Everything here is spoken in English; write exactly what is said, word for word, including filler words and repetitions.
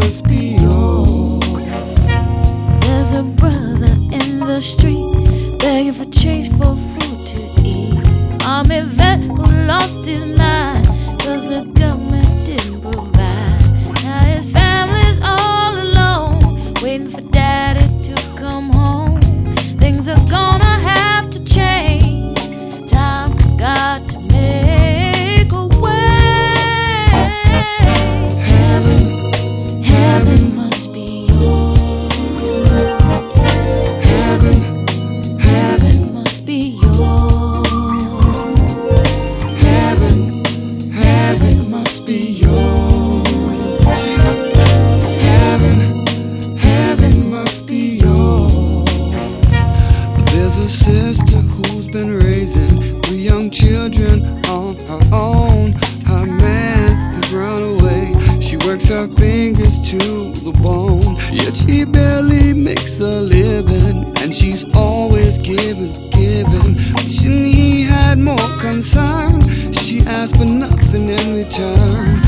must be yours. There's a brother in the street begging for change for food to eat. Army vet who lost his mind cause the government didn't provide. Now his family's all alone, waiting for daddy to come home. Things are gonna have to change. Time for God to make a way. Heaven, Heaven must be yours. heaven, Heaven must be yours. heaven, heaven must be yours. Heaven, heaven must be yours. There's a sister who's been raising three young children on her own. Her man has run away. She works her fingers to the bone, yet she barely makes a living. And she's always giving, giving. Wishing he had more concern. She asked for nothing in return.